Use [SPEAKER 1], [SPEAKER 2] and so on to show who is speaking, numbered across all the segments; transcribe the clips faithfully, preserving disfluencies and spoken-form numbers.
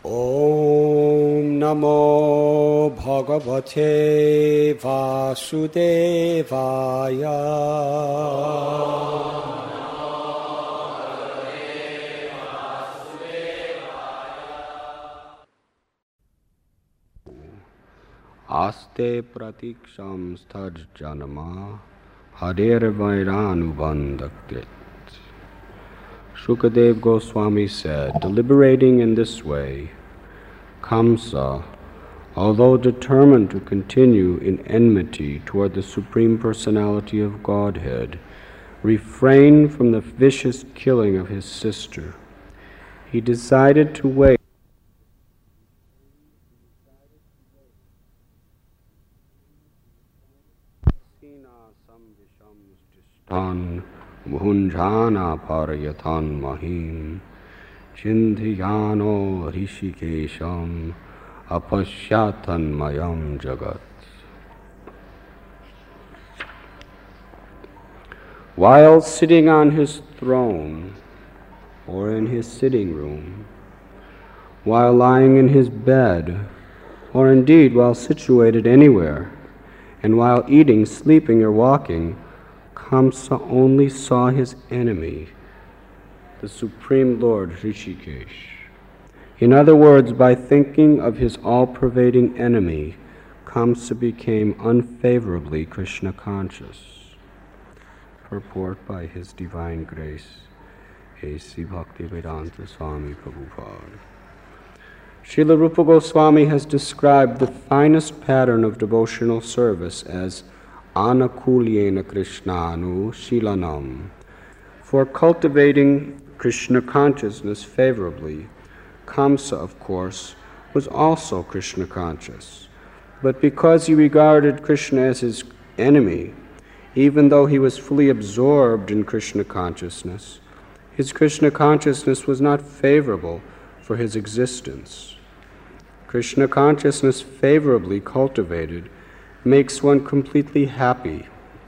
[SPEAKER 1] Om Namo Bhagavate Vasudevaya. Aste pratiksham stad janama harer vairanubandaktit. Shukadev Goswami said, deliberating in this way, Kamsa, although determined to continue in enmity toward the Supreme Personality of Godhead, refrained from the vicious killing of his sister. He decided to wait Tan Bhunjana Parayatan Mahim Chindhiyano Rishikesham Apashyatan Mayam Jagat. While sitting on his throne or in his sitting room, while lying in his bed, or indeed while situated anywhere, and while eating, sleeping, or walking, Kamsa only saw his enemy, the Supreme Lord Rishikesh. In other words, by thinking of his all-pervading enemy, Kamsa became unfavorably Krishna conscious. Purport by His Divine Grace, A C Bhaktivedanta Swami Prabhupada. Srila Rupa Goswami has described the finest pattern of devotional service as Anakulyena Krishnanu Shilanam. For cultivating Krishna consciousness favorably, Kamsa, of course, was also Krishna conscious. But because he regarded Krishna as his enemy, even though he was fully absorbed in Krishna consciousness, his Krishna consciousness was not favorable for his existence. Krishna consciousness favorably cultivated makes one completely happy.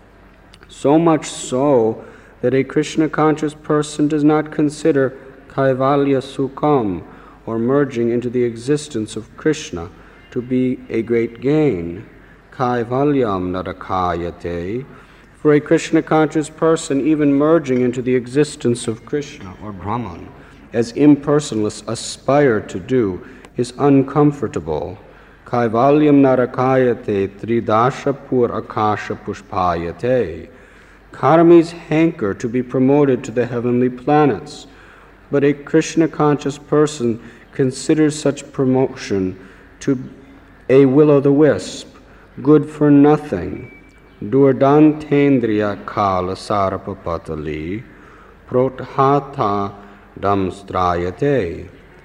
[SPEAKER 1] So much so that a Krishna-conscious person does not consider Kaivalya Sukham, or merging into the existence of Krishna, to be a great gain. Kaivalyam narakayate. For a Krishna-conscious person, even merging into the existence of Krishna, or Brahman, as impersonalists aspire to do, is uncomfortable. Kaivalyam narakayate tridashapur akasha pushpayate. Karmis hanker to be promoted to the heavenly planets, but a Krishna-conscious person considers such promotion to a will-o'-the-wisp, good for nothing. Durdantendriya kala sarapapatali prothata damstrayate.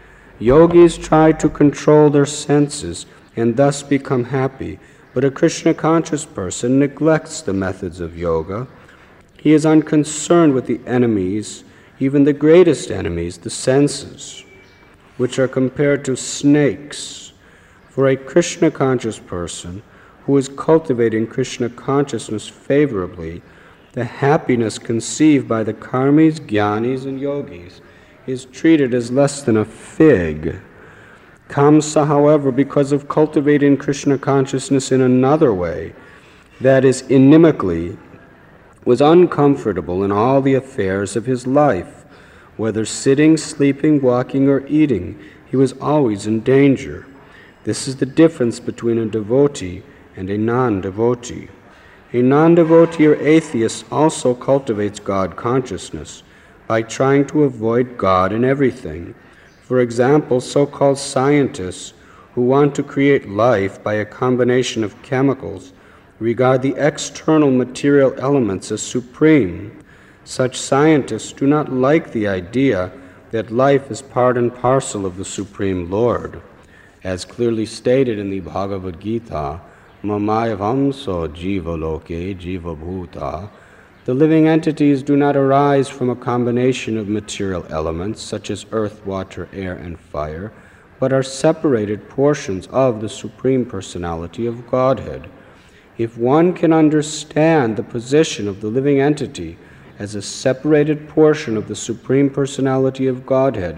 [SPEAKER 1] Yogis try to control their senses and thus become happy, but a Krishna-conscious person neglects the methods of yoga. He is unconcerned with the enemies, even the greatest enemies, the senses, which are compared to snakes. For a Krishna-conscious person who is cultivating Krishna consciousness favorably, the happiness conceived by the karmis, jnanis, and yogis is treated as less than a fig. Kamsa, however, because of cultivating Krishna consciousness in another way, that is, inimically, was uncomfortable in all the affairs of his life. Whether sitting, sleeping, walking, or eating, he was always in danger. This is the difference between a devotee and a non-devotee. A non-devotee or atheist also cultivates God consciousness by trying to avoid God in everything. For example, so-called scientists who want to create life by a combination of chemicals regard the external material elements as supreme. Such scientists do not like the idea that life is part and parcel of the Supreme Lord. As clearly stated in the Bhagavad Gita, Mamayavamso jiva loke jiva bhuta, the living entities do not arise from a combination of material elements such as earth, water, air, and fire, but are separated portions of the Supreme Personality of Godhead. If one can understand the position of the living entity as a separated portion of the Supreme Personality of Godhead,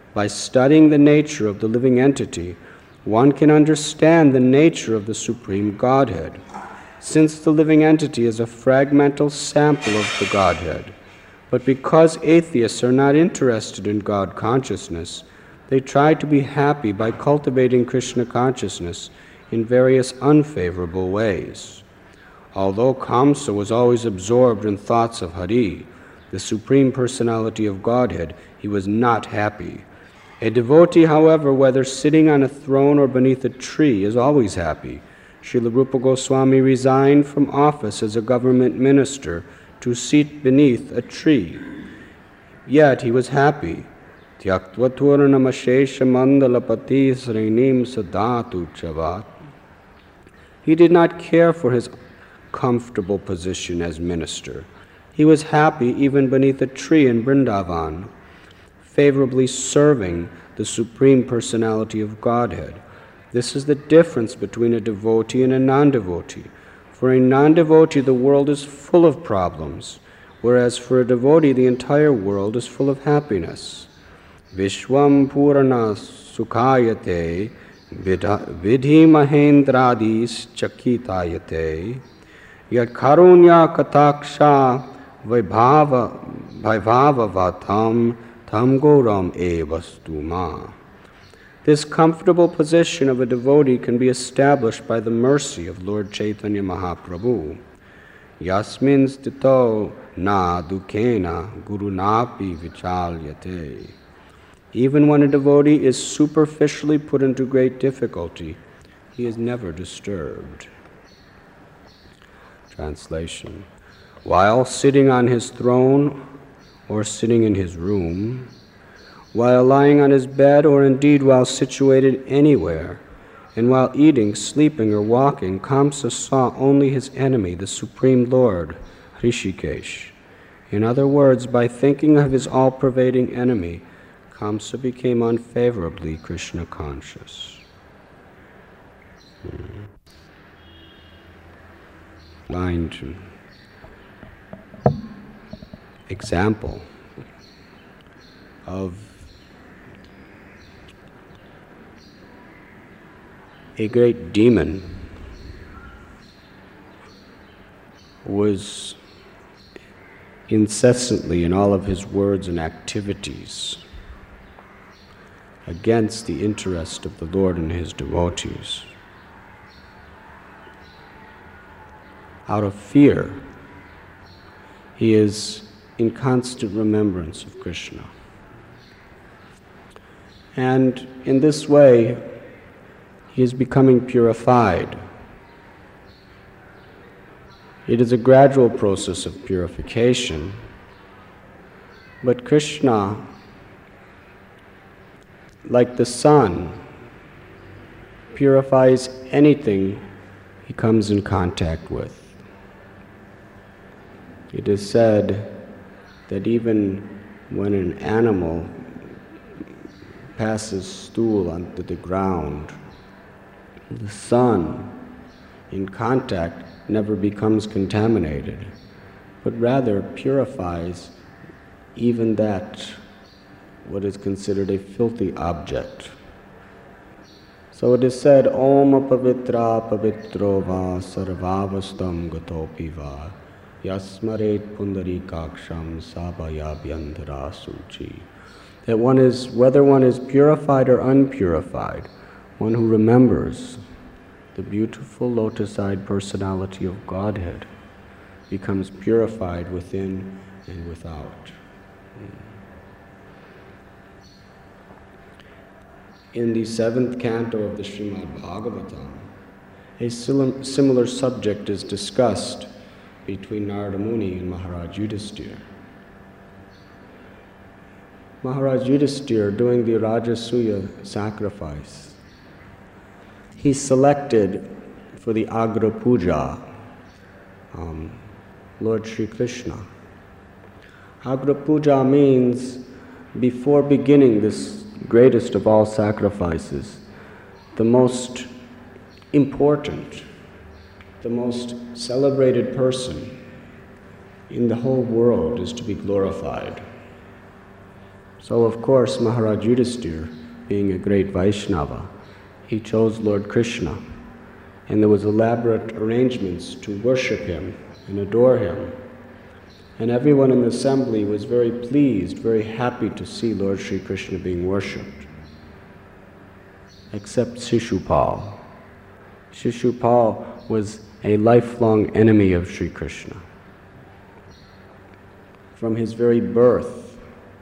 [SPEAKER 1] By studying the nature of the living entity, one can understand the nature of the Supreme Godhead. Since the living entity is a fragmental sample of the Godhead, but because atheists are not interested in God consciousness, they try to be happy by cultivating Krishna consciousness in various unfavorable ways. Although Kamsa was always absorbed in thoughts of Hari, the Supreme Personality of Godhead, he was not happy. A devotee, however, whether sitting on a throne or beneath a tree, is always happy. Srila Rupa Goswami resigned from office as a government minister to sit beneath a tree. Yet he was happy. Tyaktva turnamashesha mandalapati srinim sadatu chavat. He did not care for his comfortable position as minister. He was happy even beneath a tree in Vrindavan, favorably serving the Supreme Personality of Godhead. This is the difference between a devotee and a non-devotee. For a non-devotee, the world is full of problems, whereas for a devotee, the entire world is full of happiness. Vishwam Purana Sukhayate Vidhi Mahendradis Chakitayate Yat Karunya Kataksha Vaibhava Vaibhava Vatam Tam Goram E Vastuma. This comfortable position of a devotee can be established by the mercy of Lord Chaitanya Mahaprabhu. Yasmin stito na dukena guru napi vichalyate. Even when a devotee is superficially put into great difficulty, he is never disturbed. Translation. While sitting on his throne or sitting in his room, while lying on his bed, or indeed while situated anywhere, and while eating, sleeping, or walking, Kamsa saw only his enemy, the Supreme Lord, Hrishikesh. In other words, by thinking of his all-pervading enemy, Kamsa became unfavorably Krishna conscious. Hmm. Line two. Example of a great demon was incessantly in all of his words and activities against the interest of the Lord and his devotees. Out of fear, he is in constant remembrance of Krishna. And in this way, he is becoming purified. It is a gradual process of purification, but Krishna, like the sun, purifies anything he comes in contact with. It is said that even when an animal passes stool onto the ground, the sun, in contact, never becomes contaminated, but rather purifies even that, what is considered a filthy object. So it is said, Om apavitra pavitro va sarvavastam gatopi va yasmaret pundarikaksham sabhayabhyandhara suchi. That one is, whether one is purified or unpurified, one who remembers the beautiful lotus-eyed personality of Godhead becomes purified within and without. In the seventh canto of the Srimad Bhagavatam, a similar subject is discussed between Narada Muni and Maharaj Yudhisthira. Maharaj Yudhisthira, doing the Rajasuya sacrifice, he selected for the Agra Puja um, Lord Sri Krishna. Agra Puja means before beginning this greatest of all sacrifices, the most important, the most celebrated person in the whole world is to be glorified. So of course Maharaj Yudhisthira, being a great Vaishnava, he chose Lord Krishna, and there was elaborate arrangements to worship him and adore him. And everyone in the assembly was very pleased, very happy to see Lord Sri Krishna being worshipped, except Shishupal. Shishupal was a lifelong enemy of Sri Krishna. From his very birth,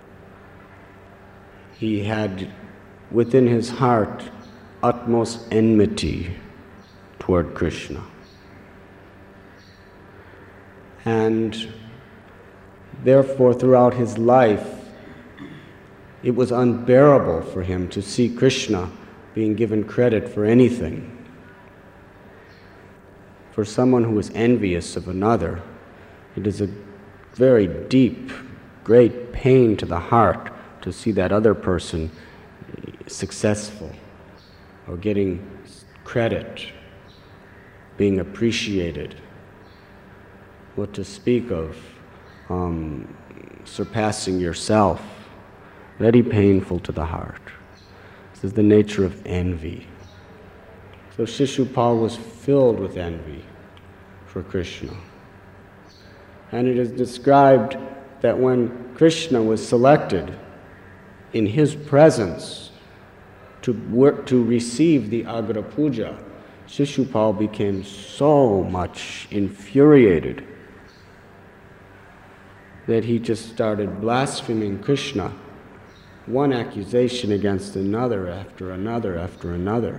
[SPEAKER 1] he had within his heart utmost enmity toward Krishna. And therefore, throughout his life, it was unbearable for him to see Krishna being given credit for anything. For someone who is envious of another, it is a very deep, great pain to the heart to see that other person successful or getting credit, being appreciated. What to speak of um, surpassing yourself, very painful to the heart. This is the nature of envy. So Shishupal was filled with envy for Krishna. And it is described that when Krishna was selected in his presence to work, to receive the Agra Puja, Shishupal became so much infuriated that he just started blaspheming Krishna, one accusation against another after another after another.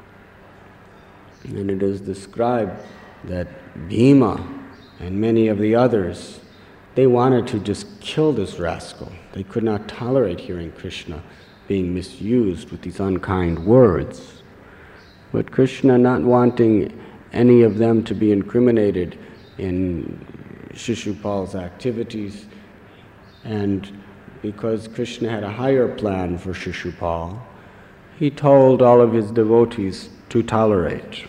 [SPEAKER 1] And it is described that Bhima and many of the others, they wanted to just kill this rascal. They could not tolerate hearing Krishna being misused with these unkind words. But Krishna, not wanting any of them to be incriminated in Shishupal's activities, and because Krishna had a higher plan for Shishupal, he told all of his devotees to tolerate.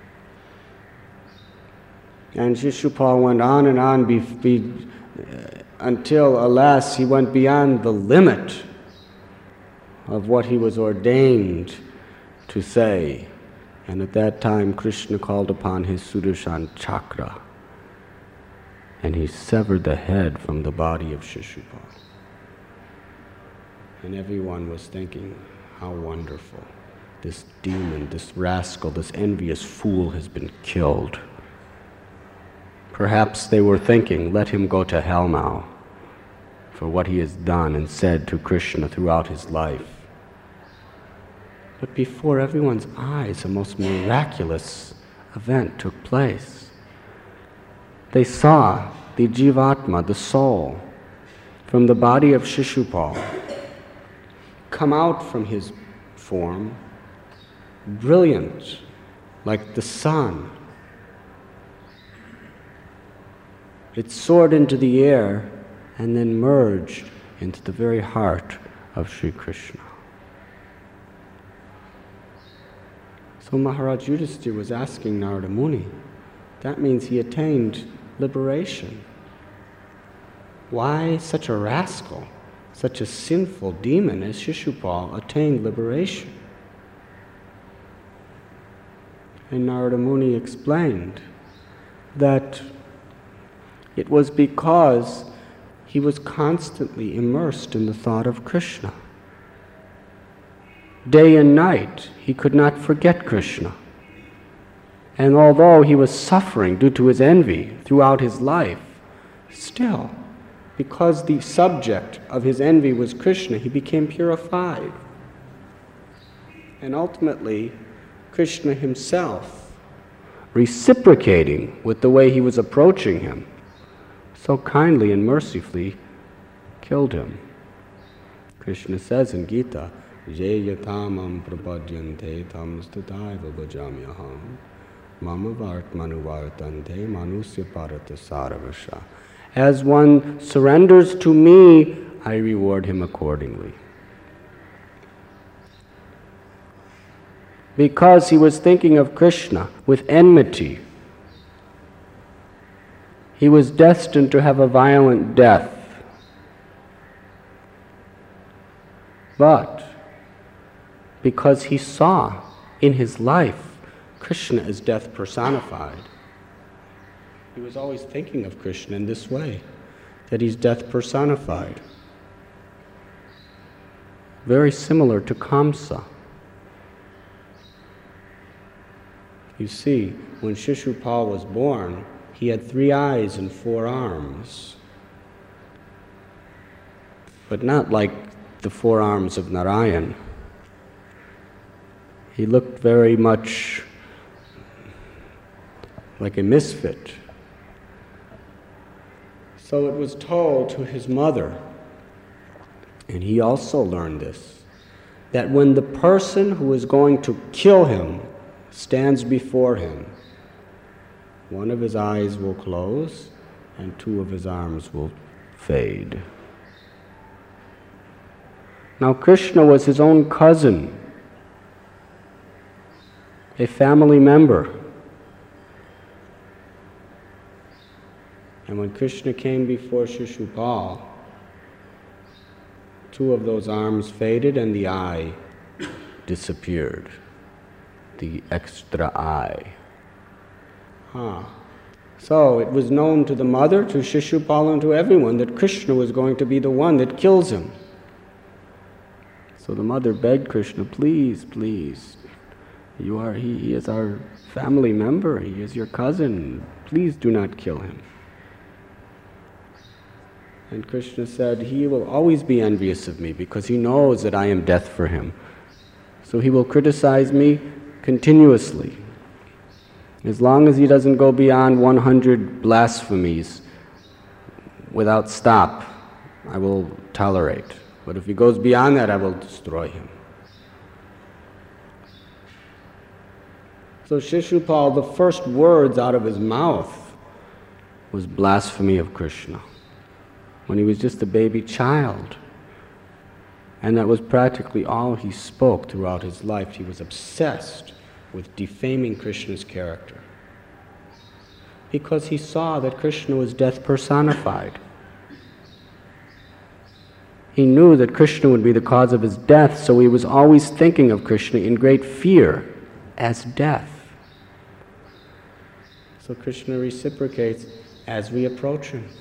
[SPEAKER 1] And Shishupal went on and on be, be, uh, until, alas, he went beyond the limit of what he was ordained to say. And at that time, Krishna called upon his Sudarshan Chakra, and he severed the head from the body of Shishupal. And everyone was thinking, how wonderful. This demon, this rascal, this envious fool has been killed. Perhaps they were thinking, let him go to hell now for what he has done and said to Krishna throughout his life. But before everyone's eyes, a most miraculous event took place. They saw the Jivatma, the soul, from the body of Shishupal come out from his form, brilliant like the sun. It soared into the air and then merged into the very heart of Sri Krishna. So Maharaj Yudhisthira was asking Narada Muni, that means he attained liberation. Why such a rascal, such a sinful demon as Shishupal attained liberation? And Narada Muni explained that it was because he was constantly immersed in the thought of Krishna. Day and night, he could not forget Krishna. And although he was suffering due to his envy throughout his life, still, because the subject of his envy was Krishna, he became purified. And ultimately, Krishna himself, reciprocating with the way he was approaching him, so kindly and mercifully killed him. Krishna says in Gita, Ye yatamam prapadyante tam stataiva bhajamyaham mama vart manuvartante manusya parata saravasha. As one surrenders to me, I reward him accordingly. Because he was thinking of Krishna with enmity, he was destined to have a violent death. but because he saw in his life Krishna as death personified. He was always thinking of Krishna in this way, that he's death personified. Very similar to Kamsa. You see, when Shishupal was born, he had three eyes and four arms, but not like the four arms of Narayan. He looked very much like a misfit. So it was told to his mother, and he also learned this, that when the person who is going to kill him stands before him, one of his eyes will close and two of his arms will fade. Now Krishna was his own cousin, a family member. And when Krishna came before Shishupal, two of those arms faded and the eye disappeared, the extra eye. Huh. So it was known to the mother, to Shishupal, and to everyone that Krishna was going to be the one that kills him. So the mother begged Krishna, please, please, you are, he, he is our family member, he is your cousin, please do not kill him. And Krishna said, he will always be envious of me because he knows that I am death for him. So he will criticize me continuously. As long as he doesn't go beyond one hundred blasphemies without stop, I will tolerate. But if he goes beyond that, I will destroy him. So Shishupal, the first words out of his mouth was blasphemy of Krishna, when he was just a baby child. And that was practically all he spoke throughout his life. He was obsessed with defaming Krishna's character, because he saw that Krishna was death personified. He knew that Krishna would be the cause of his death, so he was always thinking of Krishna in great fear as death. So Krishna reciprocates as we approach him.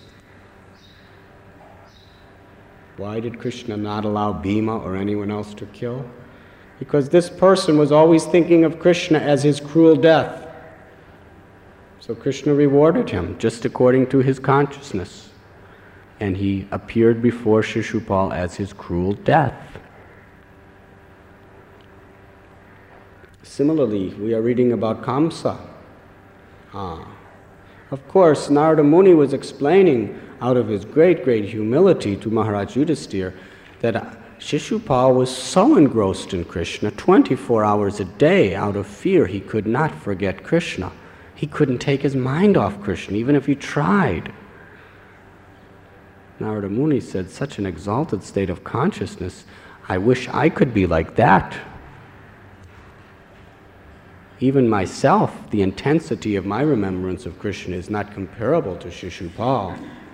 [SPEAKER 1] Why did Krishna not allow Bhima or anyone else to kill? Because this person was always thinking of Krishna as his cruel death. So Krishna rewarded him just according to his consciousness. And he appeared before Shishupal as his cruel death. Similarly, we are reading about Kamsa. Ah. Of course, Narada Muni was explaining out of his great, great humility to Maharaj Yudhisthira that Shishupal was so engrossed in Krishna, twenty-four hours a day, out of fear he could not forget Krishna. He couldn't take his mind off Krishna, even if he tried. Narada Muni said, such an exalted state of consciousness, I wish I could be like that. Even myself, the intensity of my remembrance of Krishna is not comparable to Shishupal.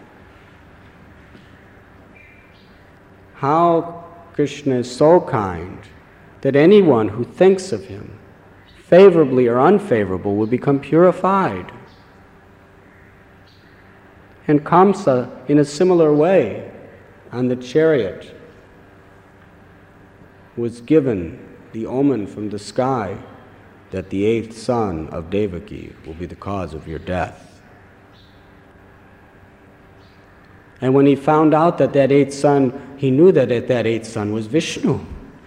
[SPEAKER 1] How Krishna is so kind that anyone who thinks of him, favorably or unfavorable, will become purified. And Kamsa, in a similar way, on the chariot, was given the omen from the sky that the eighth son of Devaki will be the cause of your death. And when he found out that that eighth son, he knew that that eighth son was Vishnu.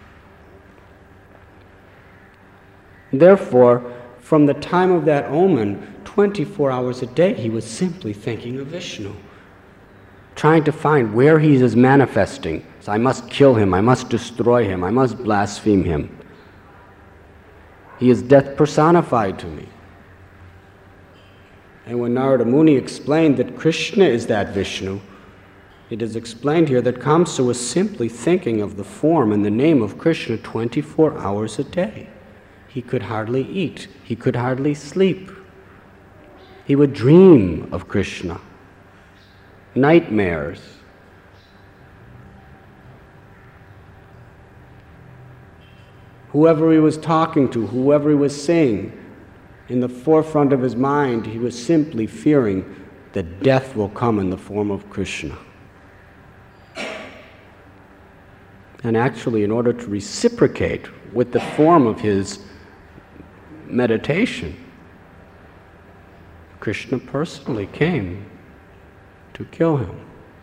[SPEAKER 1] Therefore, from the time of that omen, twenty-four hours a day, he was simply thinking of Vishnu, trying to find where he is manifesting. So I must kill him, I must destroy him, I must blaspheme him. He is death personified to me. And when Narada Muni explained that Krishna is that Vishnu, it is explained here that Kamsa was simply thinking of the form and the name of Krishna twenty-four hours a day. He could hardly eat, he could hardly sleep. He would dream of Krishna, nightmares. whoever he was talking to, whoever he was seeing, in the forefront of his mind, he was simply fearing that death will come in the form of Krishna. And actually, in order to reciprocate with the form of his meditation, Krishna personally came to kill him.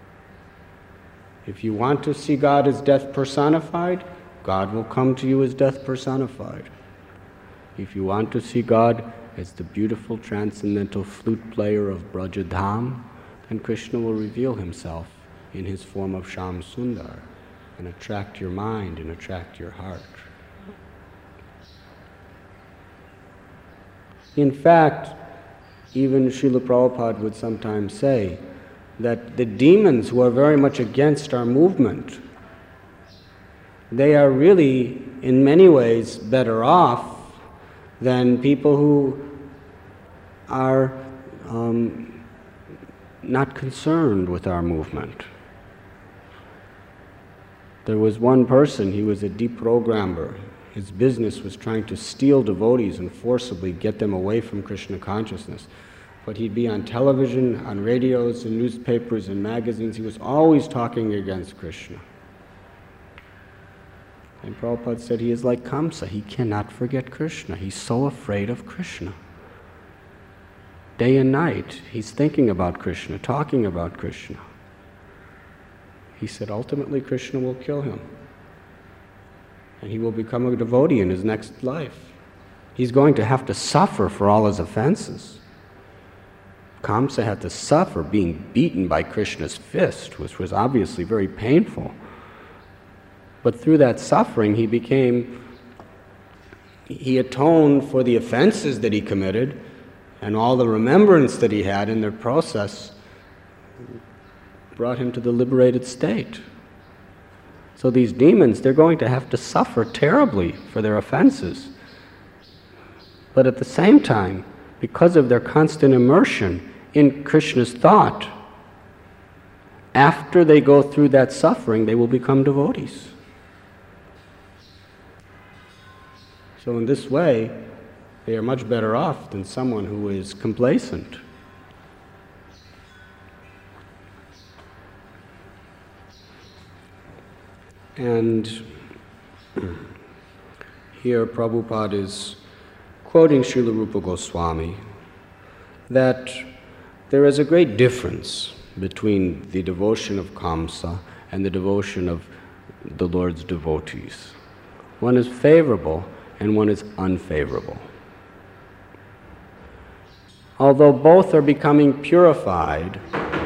[SPEAKER 1] If you want to see God as death personified, God will come to you as death personified. If you want to see God as the beautiful transcendental flute player of Brajadham, then Krishna will reveal himself in his form of Shyam Sundar and attract your mind and attract your heart. In fact, even Srila Prabhupada would sometimes say that the demons who are very much against our movement, they are really, in many ways, better off than people who are um, not concerned with our movement. There was one person, he was a deprogrammer. His business was trying to steal devotees and forcibly get them away from Krishna consciousness. But he'd be on television, on radios, and newspapers, and magazines. He was always talking against Krishna. And Prabhupada said he is like Kamsa. He cannot forget Krishna. He's so afraid of Krishna. Day and night, he's thinking about Krishna, talking about Krishna. He said ultimately Krishna will kill him. And he will become a devotee in his next life. He's going to have to suffer for all his offenses. Kamsa had to suffer being beaten by Krishna's fist, which was obviously very painful. But through that suffering, he became, he atoned for the offenses that he committed, and all the remembrance that he had in their process brought him to the liberated state. So these demons, they're going to have to suffer terribly for their offenses. But at the same time, because of their constant immersion in Krishna's thought, after they go through that suffering, they will become devotees. So in this way, they are much better off than someone who is complacent. And here Prabhupada is quoting Srila Rupa Goswami that there is a great difference between the devotion of Kamsa and the devotion of the Lord's devotees. One is favorable and one is unfavorable. Although both are becoming purified,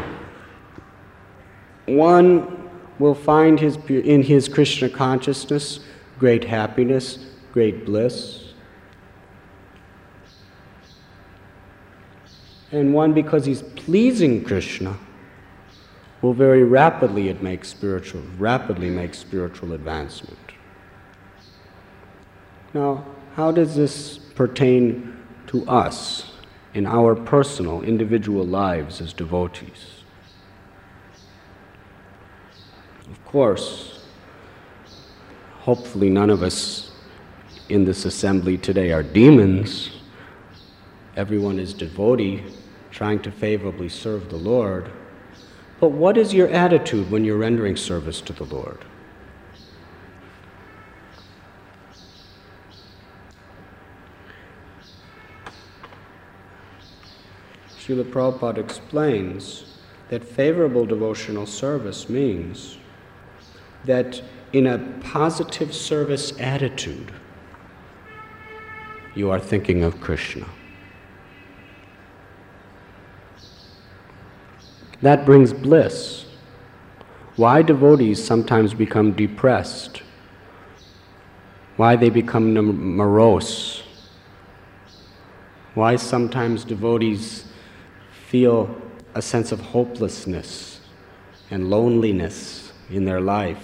[SPEAKER 1] one will find his, in his Krishna consciousness great happiness, great bliss. And one, because he's pleasing Krishna, will very rapidly it make spiritual, rapidly make spiritual advancement. Now, how does this pertain to us in our personal, individual lives as devotees? Of course, hopefully none of us in this assembly today are demons. Everyone is devotee, trying to favorably serve the Lord. But what is your attitude when you're rendering service to the Lord? Srila Prabhupada explains that favorable devotional service means that in a positive service attitude, you are thinking of Krishna. That brings bliss. Why devotees sometimes become depressed, why they become morose, why sometimes devotees feel a sense of hopelessness and loneliness in their life.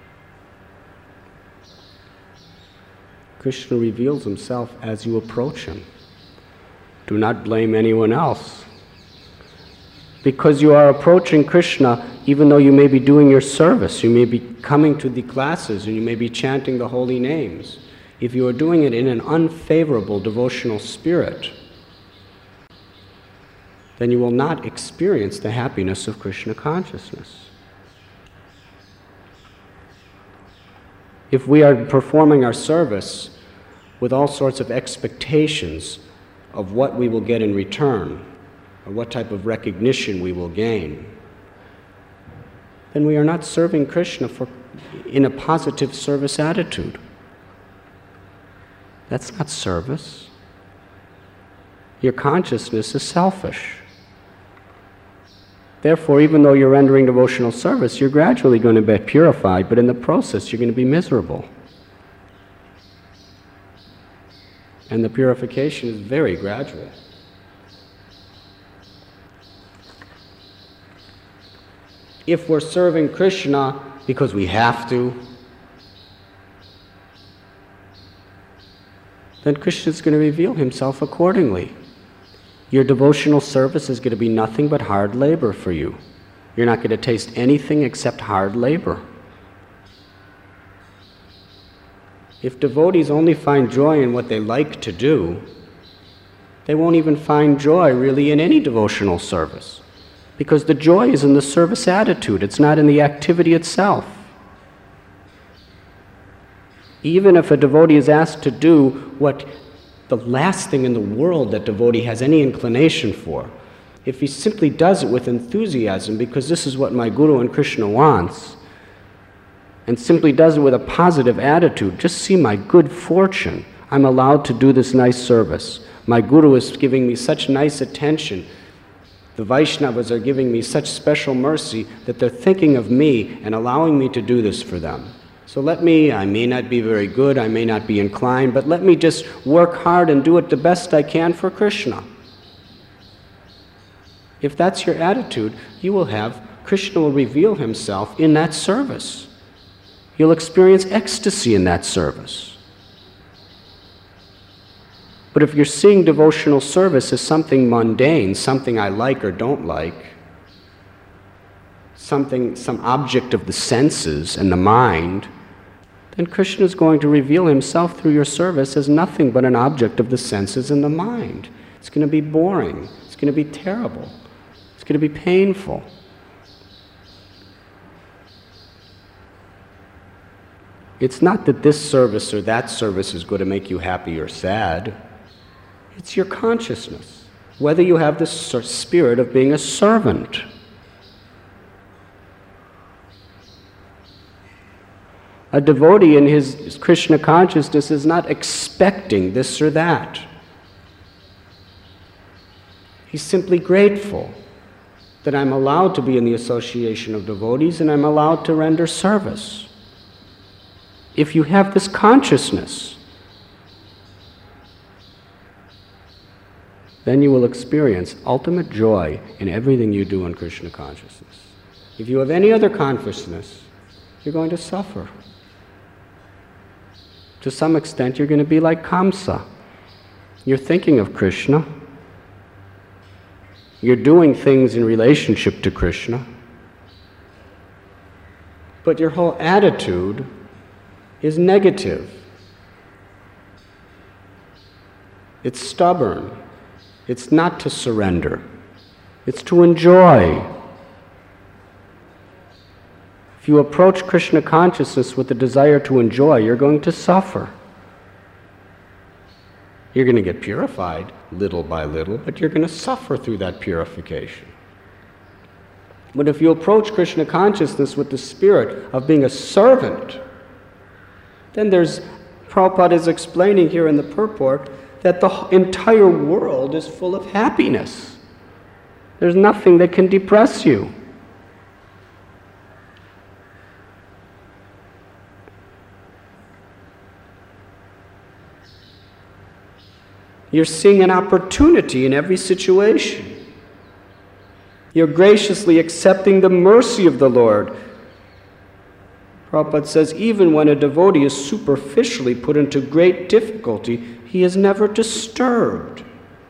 [SPEAKER 1] Krishna reveals himself as you approach him. Do not blame anyone else. Because you are approaching Krishna, even though you may be doing your service, you may be coming to the classes and you may be chanting the holy names, if you are doing it in an unfavorable devotional spirit, then you will not experience the happiness of Krishna consciousness. If we are performing our service with all sorts of expectations of what we will get in return, or what type of recognition we will gain, then we are not serving Krishna for, in a positive service attitude. That's not service. Your consciousness is selfish. Therefore, even though you're rendering devotional service, you're gradually going to be purified, but in the process, you're going to be miserable. And the purification is very gradual. If we're serving Krishna because we have to, then Krishna is going to reveal himself accordingly. Your devotional service is going to be nothing but hard labor for you. You're not going to taste anything except hard labor. If devotees only find joy in what they like to do, they won't even find joy really in any devotional service, because the joy is in the service attitude, it's not in the activity itself. Even if a devotee is asked to do what the last thing in the world that devotee has any inclination for, if he simply does it with enthusiasm because this is what my Guru and Krishna wants, and simply does it with a positive attitude, just see my good fortune, I'm allowed to do this nice service. My Guru is giving me such nice attention. The Vaishnavas are giving me such special mercy that they're thinking of me and allowing me to do this for them. So let me, I may not be very good, I may not be inclined, but let me just work hard and do it the best I can for Krishna. If that's your attitude, you will have, Krishna will reveal himself in that service. You'll experience ecstasy in that service. But if you're seeing devotional service as something mundane, something I like or don't like, something, some object of the senses and the mind, then Krishna is going to reveal himself through your service as nothing but an object of the senses and the mind. It's going to be boring. It's going to be terrible. It's going to be painful. It's not that this service or that service is going to make you happy or sad. It's your consciousness, whether you have the spirit of being a servant. A devotee in his Krishna consciousness is not expecting this or that. He's simply grateful that I'm allowed to be in the association of devotees and I'm allowed to render service. If you have this consciousness, then you will experience ultimate joy in everything you do in Krishna consciousness. If you have any other consciousness, you're going to suffer. To some extent, you're going to be like Kamsa. You're thinking of Krishna. You're doing things in relationship to Krishna. But your whole attitude is negative. It's stubborn. It's not to surrender. It's to enjoy. If you approach Krishna consciousness with the desire to enjoy, you're going to suffer. You're going to get purified little by little, but you're going to suffer through that purification. But if you approach Krishna consciousness with the spirit of being a servant, then there's, Prabhupada is explaining here in the purport, that the entire world is full of happiness. There's nothing that can depress you. You're seeing an opportunity in every situation. You're graciously accepting the mercy of the Lord. Prabhupada says, even when a devotee is superficially put into great difficulty, he is never disturbed.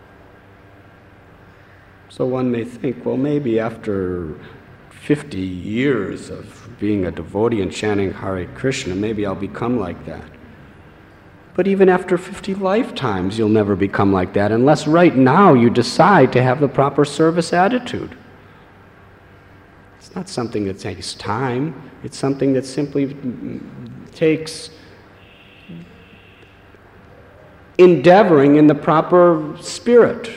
[SPEAKER 1] So one may think, well, maybe after fifty years of being a devotee and chanting Hare Krishna, maybe I'll become like that. But even after fifty lifetimes, you'll never become like that unless right now you decide to have the proper service attitude. It's not something that takes time. It's something that simply takes endeavoring in the proper spirit.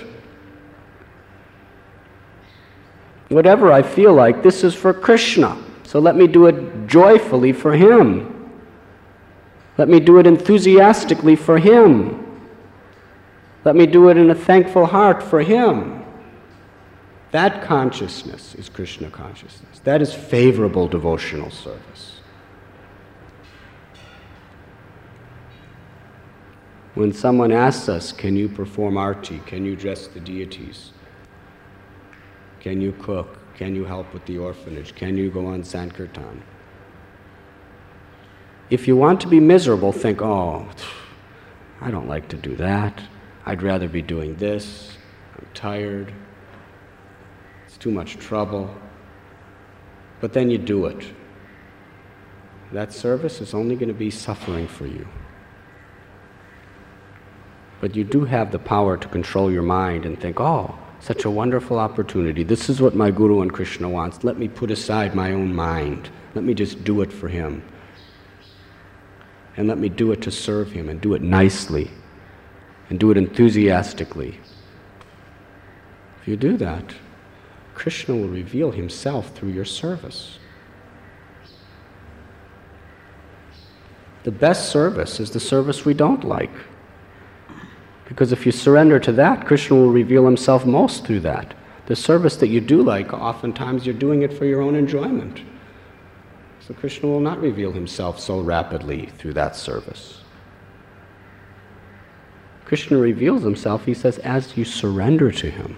[SPEAKER 1] Whatever I feel like, this is for Krishna. So let me do it joyfully for Him. Let me do it enthusiastically for Him. Let me do it in a thankful heart for Him. That consciousness is Krishna consciousness. That is favorable devotional service. When someone asks us, can you perform arti? Can you dress the deities? Can you cook? Can you help with the orphanage? Can you go on Sankirtan? If you want to be miserable, think, oh, I don't like to do that. I'd rather be doing this. I'm tired. It's too much trouble. But then you do it. That service is only going to be suffering for you. But you do have the power to control your mind and think, oh, such a wonderful opportunity. This is what my Guru and Krishna wants. Let me put aside my own mind. Let me just do it for Him. And let me do it to serve Him, and do it nicely, and do it enthusiastically. If you do that, Krishna will reveal Himself through your service. The best service is the service we don't like. Because if you surrender to that, Krishna will reveal Himself most through that. The service that you do like, oftentimes you're doing it for your own enjoyment. So Krishna will not reveal Himself so rapidly through that service. Krishna reveals Himself, He says, as you surrender to Him.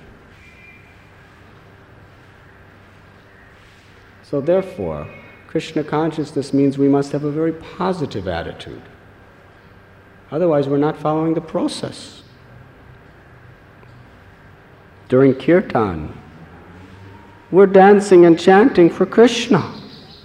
[SPEAKER 1] So therefore, Krishna consciousness means we must have a very positive attitude. Otherwise, we're not following the process. During kirtan, we're dancing and chanting for Krishna.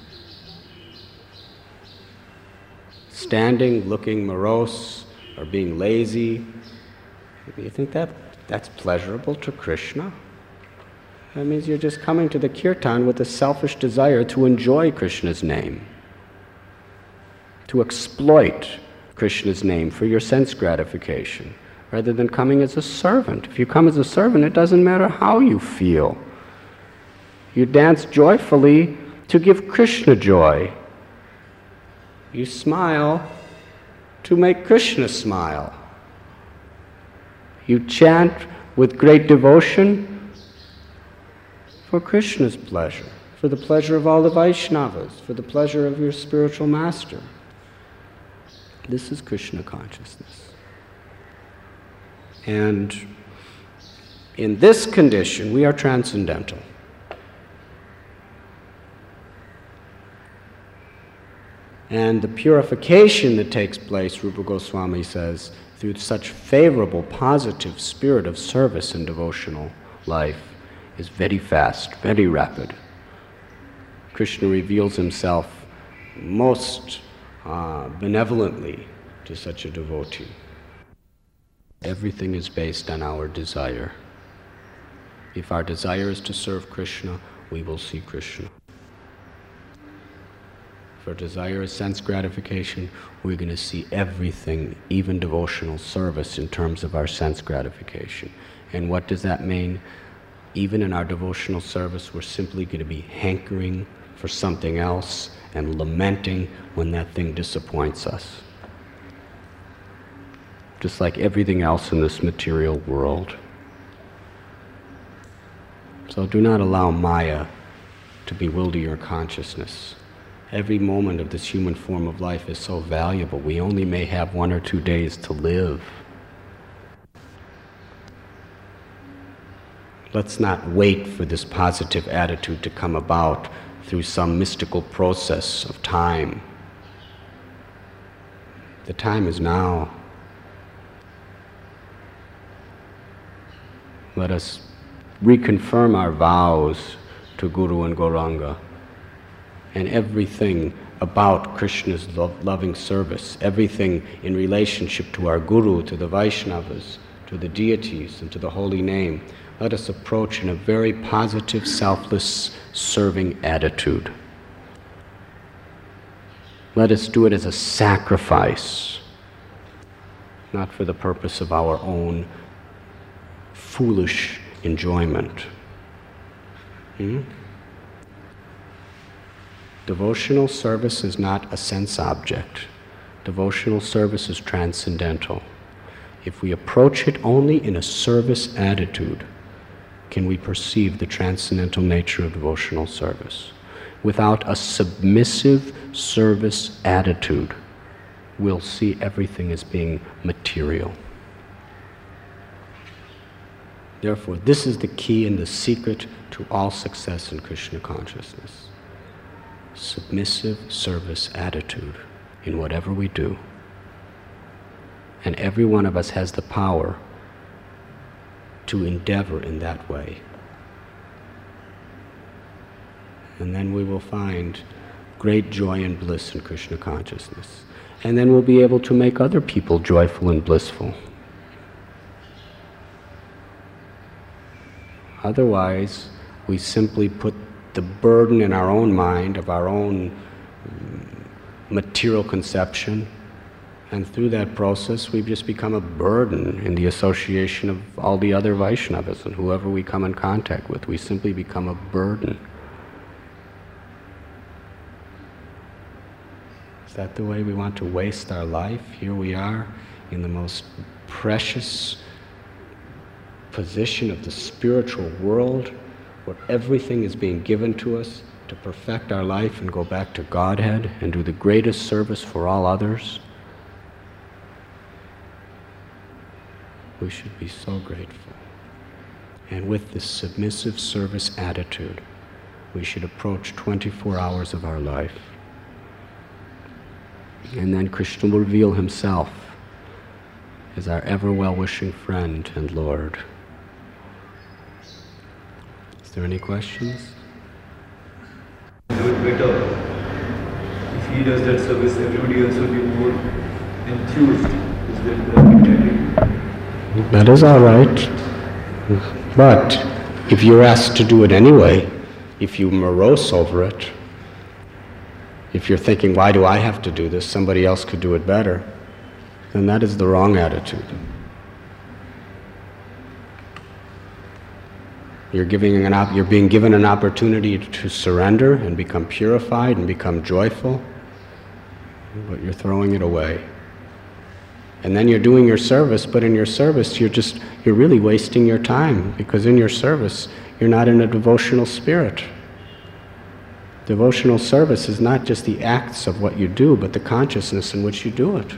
[SPEAKER 1] Standing, looking morose, or being lazy, you think that that's pleasurable to Krishna? That means you're just coming to the kirtan with a selfish desire to enjoy Krishna's name, to exploit Krishna's name for your sense gratification, rather than coming as a servant. If you come as a servant, it doesn't matter how you feel. You dance joyfully to give Krishna joy. You smile to make Krishna smile. You chant with great devotion for Krishna's pleasure, for the pleasure of all the Vaishnavas, for the pleasure of your spiritual master. This is Krishna consciousness. And in this condition, we are transcendental. And the purification that takes place, Rupa Goswami says, through such favorable, positive spirit of service and devotional life is very fast, very rapid. Krishna reveals Himself most uh, benevolently to such a devotee. Everything is based on our desire. If our desire is to serve Krishna, we will see Krishna. If our desire is sense gratification, we're going to see everything, even devotional service, in terms of our sense gratification. And what does that mean? Even in our devotional service, we're simply going to be hankering for something else and lamenting when that thing disappoints us. Just like everything else in this material world. So do not allow Maya to bewilder your consciousness. Every moment of this human form of life is so valuable. We only may have one or two days to live. Let's not wait for this positive attitude to come about through some mystical process of time. The time is now. Let us reconfirm our vows to Guru and Gauranga, and everything about Krishna's lo- loving service, everything in relationship to our Guru, to the Vaishnavas, to the deities, and to the holy name, let us approach in a very positive, selfless, serving attitude. Let us do it as a sacrifice, not for the purpose of our own foolish enjoyment. Hmm? Devotional service is not a sense object. Devotional service is transcendental. If we approach it only in a service attitude, can we perceive the transcendental nature of devotional service. Without a submissive service attitude, we'll see everything as being material. Therefore, this is the key and the secret to all success in Krishna consciousness. Submissive service attitude in whatever we do. And every one of us has the power to endeavor in that way. And then we will find great joy and bliss in Krishna consciousness. And then we'll be able to make other people joyful and blissful. Otherwise, we simply put the burden in our own mind of our own material conception, and through that process we've just become a burden in the association of all the other Vaishnavas, and whoever we come in contact with, we simply become a burden. Is that the way we want to waste our life? Here we are in the most precious position of the spiritual world, where everything is being given to us to perfect our life and go back to Godhead and do the greatest service for all others. We should be so grateful. And with this submissive service attitude, we should approach twenty-four hours of our life. And then Krishna will reveal himself as our ever well-wishing friend and Lord. Is there any questions?
[SPEAKER 2] Do it better. If he does that service, everybody else will be more enthused. Is that the mentality?
[SPEAKER 1] That is all right. But if you're asked to do it anyway, if you morose over it, if you're thinking, why do I have to do this? Somebody else could do it better, then that is the wrong attitude. You're, giving an op- you're being given an opportunity to surrender and become purified and become joyful, but you're throwing it away. And then you're doing your service, but in your service you're just, you're really wasting your time, because in your service you're not in a devotional spirit. Devotional service is not just the acts of what you do, but the consciousness in which you do it.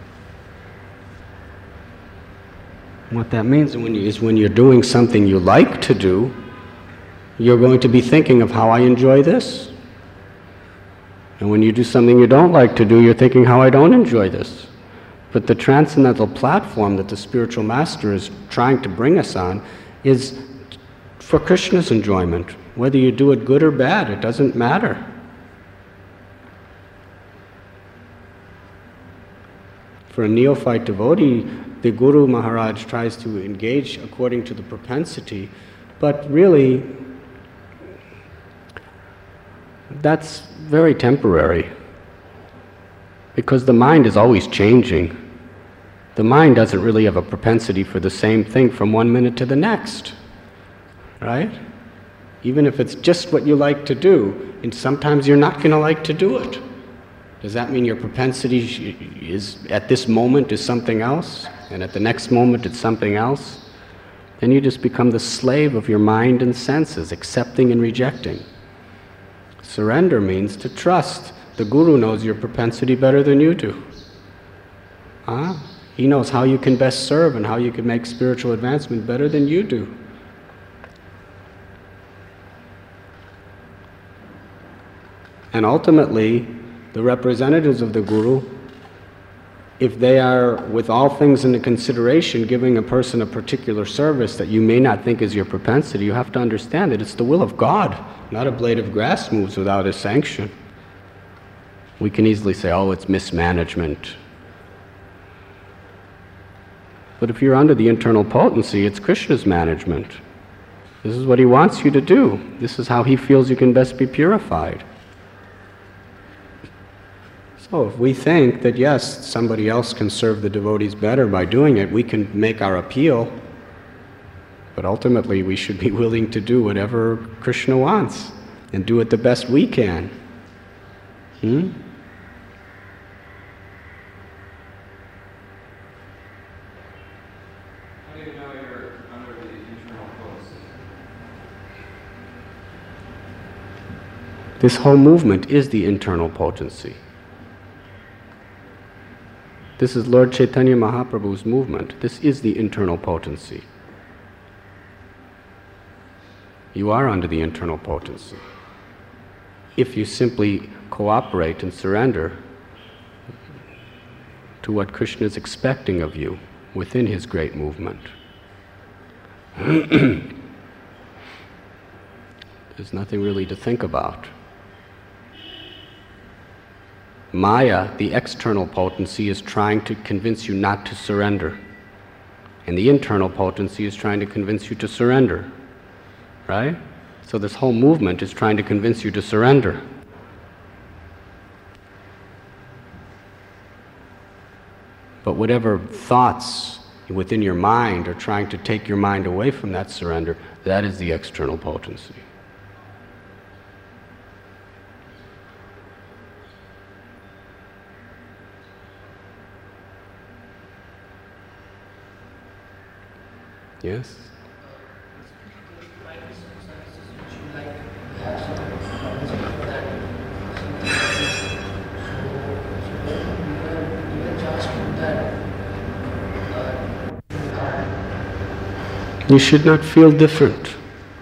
[SPEAKER 1] What that means is when you're doing something you like to do, you're going to be thinking of how I enjoy this. And when you do something you don't like to do, you're thinking how I don't enjoy this. But the transcendental platform that the spiritual master is trying to bring us on is for Krishna's enjoyment. Whether you do it good or bad, it doesn't matter. For a neophyte devotee, the Guru Maharaj tries to engage according to the propensity, but really, that's very temporary, because the mind is always changing. The mind doesn't really have a propensity for the same thing from one minute to the next, right? Even if it's just what you like to do, and sometimes you're not going to like to do it. Does that mean your propensity is, at this moment, is something else, and at the next moment it's something else? Then you just become the slave of your mind and senses, accepting and rejecting. Surrender means to trust. The Guru knows your propensity better than you do. Huh? He knows how you can best serve and how you can make spiritual advancement better than you do. And ultimately, the representatives of the Guru, if they are, with all things into consideration, giving a person a particular service that you may not think is your propensity, you have to understand that it's the will of God. Not a blade of grass moves without His sanction. We can easily say, oh, it's mismanagement. But if you're under the internal potency, it's Krishna's management. This is what he wants you to do. This is how he feels you can best be purified. So if we think that, yes, somebody else can serve the devotees better by doing it, we can make our appeal. But ultimately, we should be willing to do whatever Krishna wants and do it the best we can. Hmm?
[SPEAKER 3] How do you know you're under the internal potency?
[SPEAKER 1] This whole movement is the internal potency. This is Lord Chaitanya Mahaprabhu's movement. This is the internal potency. You are under the internal potency. If you simply cooperate and surrender to what Krishna is expecting of you within his great movement. There's nothing really to think about. Maya, the external potency, is trying to convince you not to surrender. And the internal potency is trying to convince you to surrender. Right? So this whole movement is trying to convince you to surrender. But whatever thoughts within your mind are trying to take your mind away from that surrender, that is the external potency. Yes? You should not feel different.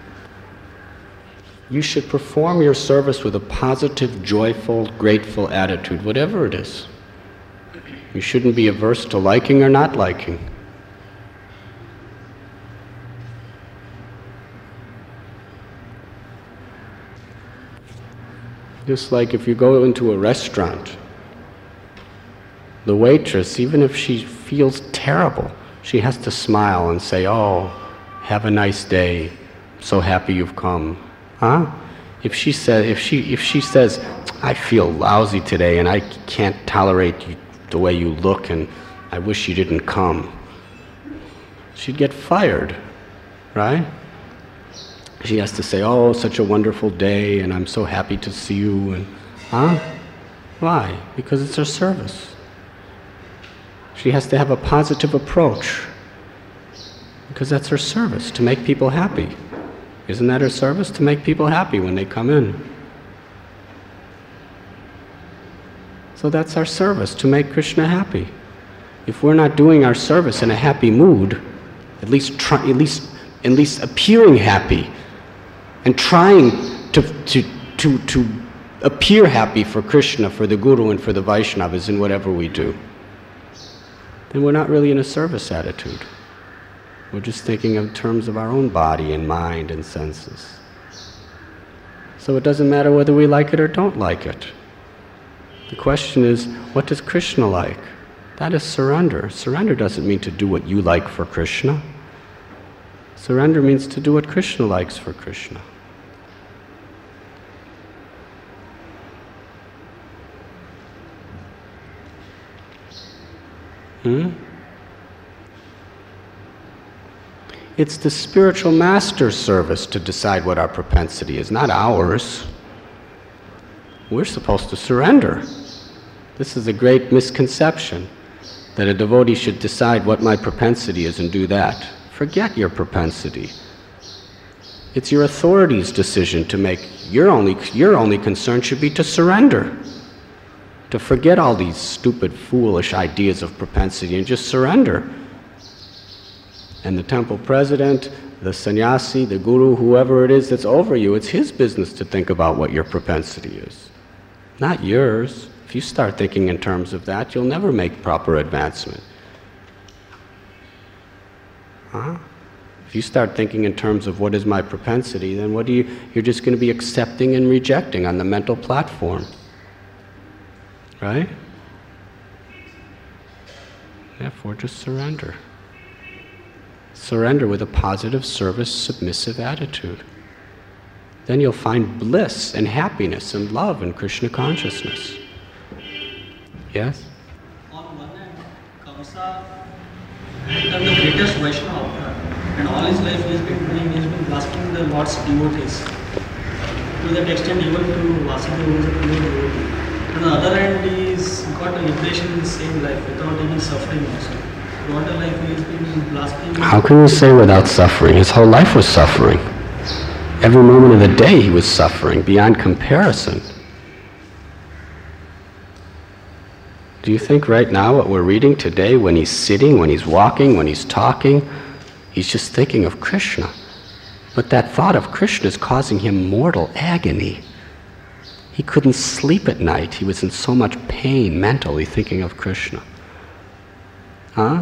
[SPEAKER 1] You should perform your service with a positive, joyful, grateful attitude, whatever it is. You shouldn't be averse to liking or not liking. Just like if you go into a restaurant, the waitress, even if she feels terrible, she has to smile and say, oh, have a nice day, so happy you've come. Huh? If she says, if she, if she says, I feel lousy today and I can't tolerate you, the way you look and I wish you didn't come, she'd get fired, right? She has to say, oh, such a wonderful day and I'm so happy to see you. And, huh? Why? Because it's her service. She has to have a positive approach because that's her service, to make people happy. Isn't that her service? To make people happy when they come in. So that's our service, to make Krishna happy. If we're not doing our service in a happy mood, at least try, at least, at least appearing happy, and trying to, to, to, to appear happy for Krishna, for the Guru, and for the Vaishnavas in whatever we do, then we're not really in a service attitude. We're just thinking in terms of our own body and mind and senses. So it doesn't matter whether we like it or don't like it. The question is, what does Krishna like? That is surrender. Surrender doesn't mean to do what you like for Krishna. Surrender means to do what Krishna likes for Krishna. Hmm? It's the spiritual master's service to decide what our propensity is, not ours. We're supposed to surrender. This is a great misconception, that a devotee should decide what my propensity is and do that. Forget your propensity. It's your authority's decision to make. Your only, your only concern should be to surrender. To forget all these stupid, foolish ideas of propensity and just surrender. And the temple president, the sannyasi, the guru, whoever it is that's over you, it's his business to think about what your propensity is, not yours. If you start thinking in terms of that, you'll never make proper advancement. Huh? If you start thinking in terms of what is my propensity, then what do you, you're just going to be accepting and rejecting on the mental platform. Right? Therefore, just surrender. Surrender with a positive, service, submissive attitude. Then you'll find bliss and happiness and love in Krishna consciousness. Yes?
[SPEAKER 4] On one hand, Kamsa had done the greatest Vaishnava avatar, and all his life he has been doing, he has been blasting the Lord's devotees. To that extent, even to Vasudeva, who is a pure devotee. On the other hand, he's got a liberation in the same life without any suffering also. Throughout the life, he has been blasting.
[SPEAKER 1] How can you say without suffering? His whole life was suffering. Every moment of the day he was suffering beyond comparison. Do you think right now what we're reading today, when he's sitting, when he's walking, when he's talking, he's just thinking of Krishna? But that thought of Krishna is causing him mortal agony. He couldn't sleep at night. He was in so much pain mentally thinking of Krishna. Huh?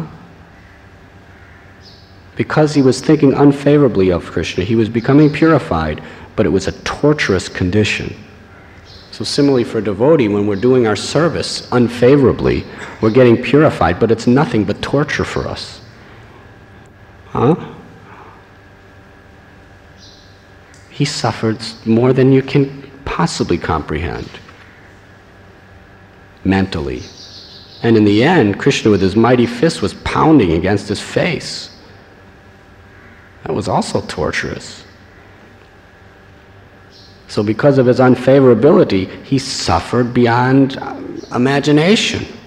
[SPEAKER 1] Because he was thinking unfavorably of Krishna, he was becoming purified, but it was a torturous condition. So similarly for a devotee, when we're doing our service unfavorably, we're getting purified, but it's nothing but torture for us. Huh? He suffered more than you can possibly comprehend mentally. And in the end, Krishna with his mighty fist was pounding against his face. That was also torturous. So because of his unfavorability, he suffered beyond imagination.